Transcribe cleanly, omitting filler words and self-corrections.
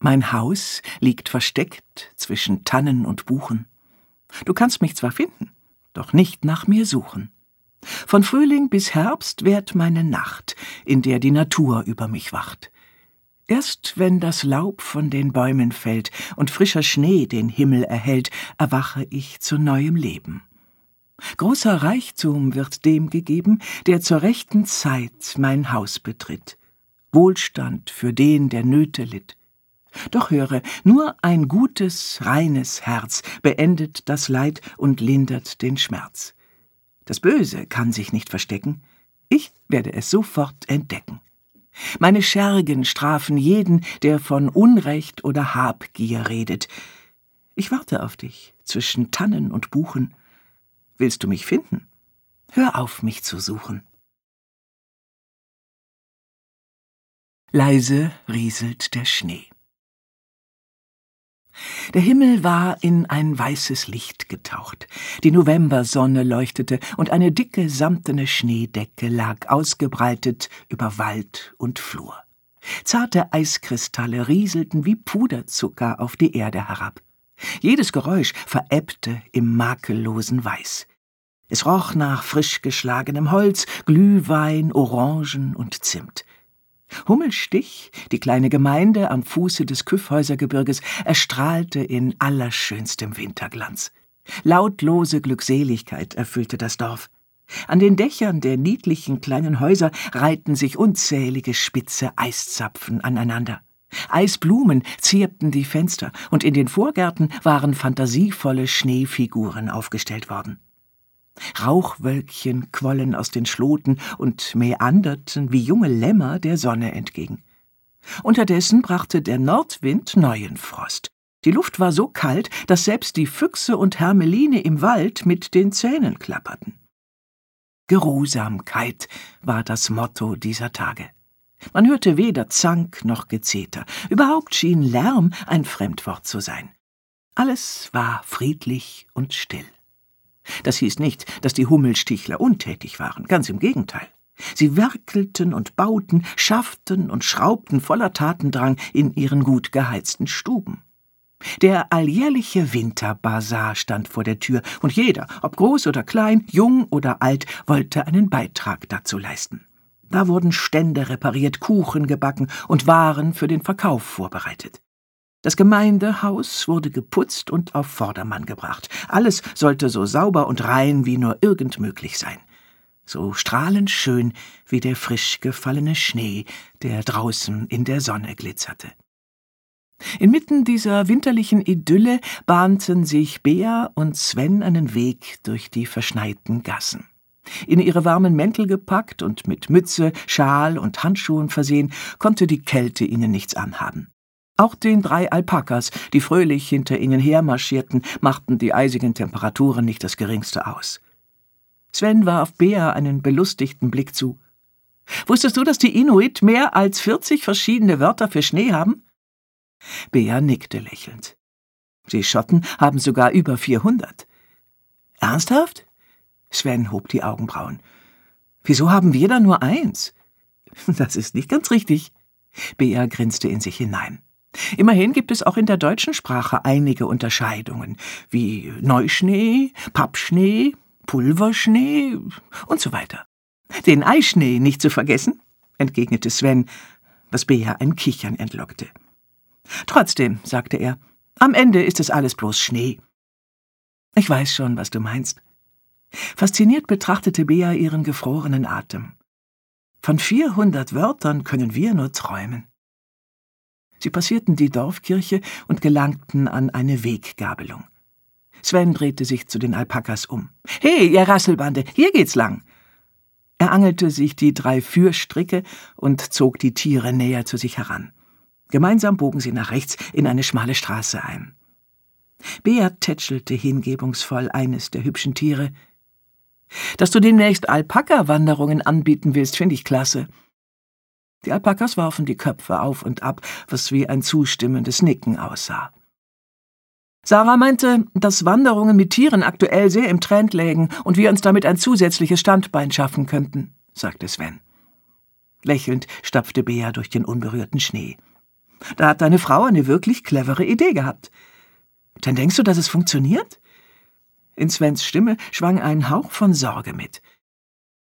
Mein Haus liegt versteckt zwischen Tannen und Buchen. Du kannst mich zwar finden, doch nicht nach mir suchen. Von Frühling bis Herbst währt meine Nacht, in der die Natur über mich wacht. Erst wenn das Laub von den Bäumen fällt und frischer Schnee den Himmel erhellt, erwache ich zu neuem Leben. Großer Reichtum wird dem gegeben, der zur rechten Zeit mein Haus betritt. Wohlstand für den, der Nöte litt. Doch höre, nur ein gutes, reines Herz beendet das Leid und lindert den Schmerz. Das Böse kann sich nicht verstecken, ich werde es sofort entdecken. Meine Schergen strafen jeden, der von Unrecht oder Habgier redet. Ich warte auf dich zwischen Tannen und Buchen. Willst du mich finden? Hör auf, mich zu suchen. Leise rieselt der Schnee. Der Himmel war in ein weißes Licht getaucht. Die Novembersonne leuchtete und eine dicke, samtene Schneedecke lag ausgebreitet über Wald und Flur. Zarte Eiskristalle rieselten wie Puderzucker auf die Erde herab. Jedes Geräusch verebbte im makellosen Weiß. Es roch nach frisch geschlagenem Holz, Glühwein, Orangen und Zimt. Hummelstich, die kleine Gemeinde am Fuße des Kyffhäusergebirges, erstrahlte in allerschönstem Winterglanz. Lautlose Glückseligkeit erfüllte das Dorf. An den Dächern der niedlichen kleinen Häuser reihten sich unzählige spitze Eiszapfen aneinander. Eisblumen zierten die Fenster, und in den Vorgärten waren fantasievolle Schneefiguren aufgestellt worden. Rauchwölkchen quollen aus den Schloten und meanderten wie junge Lämmer der Sonne entgegen. Unterdessen brachte der Nordwind neuen Frost. Die Luft war so kalt, dass selbst die Füchse und Hermeline im Wald mit den Zähnen klapperten. Geruhsamkeit war das Motto dieser Tage. Man hörte weder Zank noch Gezeter. Überhaupt schien Lärm ein Fremdwort zu sein. Alles war friedlich und still. Das hieß nicht, dass die Hummelstichler untätig waren, ganz im Gegenteil. Sie werkelten und bauten, schafften und schraubten voller Tatendrang in ihren gut geheizten Stuben. Der alljährliche Winterbazar stand vor der Tür, und jeder, ob groß oder klein, jung oder alt, wollte einen Beitrag dazu leisten. Da wurden Stände repariert, Kuchen gebacken und Waren für den Verkauf vorbereitet. Das Gemeindehaus wurde geputzt und auf Vordermann gebracht. Alles sollte so sauber und rein wie nur irgend möglich sein. So strahlend schön wie der frisch gefallene Schnee, der draußen in der Sonne glitzerte. Inmitten dieser winterlichen Idylle bahnten sich Bea und Sven einen Weg durch die verschneiten Gassen. In ihre warmen Mäntel gepackt und mit Mütze, Schal und Handschuhen versehen, konnte die Kälte ihnen nichts anhaben. Auch den 3 Alpakas, die fröhlich hinter ihnen hermarschierten, machten die eisigen Temperaturen nicht das geringste aus. Sven warf Bea einen belustigten Blick zu. »Wusstest du, dass die Inuit mehr als 40 verschiedene Wörter für Schnee haben?« Bea nickte lächelnd. »Die Schotten haben sogar über 400. »Ernsthaft?« Sven hob die Augenbrauen. »Wieso haben wir da nur 1?« »Das ist nicht ganz richtig.« Bea grinste in sich hinein. Immerhin gibt es auch in der deutschen Sprache einige Unterscheidungen, wie Neuschnee, Pappschnee, Pulverschnee und so weiter. Den Eischnee nicht zu vergessen, entgegnete Sven, was Bea ein Kichern entlockte. Trotzdem, sagte er, am Ende ist es alles bloß Schnee. Ich weiß schon, was du meinst. Fasziniert betrachtete Bea ihren gefrorenen Atem. Von 400 Wörtern können wir nur träumen. Sie passierten die Dorfkirche und gelangten an eine Weggabelung. Sven drehte sich zu den Alpakas um. »Hey, ihr Rasselbande, hier geht's lang!« Er angelte sich die 3 Führstricke und zog die Tiere näher zu sich heran. Gemeinsam bogen sie nach rechts in eine schmale Straße ein. Bea tätschelte hingebungsvoll eines der hübschen Tiere. »Dass du demnächst Alpaka-Wanderungen anbieten willst, finde ich klasse.« Die Alpakas warfen die Köpfe auf und ab, was wie ein zustimmendes Nicken aussah. Sarah meinte, dass Wanderungen mit Tieren aktuell sehr im Trend lägen und wir uns damit ein zusätzliches Standbein schaffen könnten, sagte Sven. Lächelnd stapfte Bea durch den unberührten Schnee. Da hat deine Frau eine wirklich clevere Idee gehabt. Dann denkst du, dass es funktioniert?« In Svens Stimme schwang ein Hauch von Sorge mit.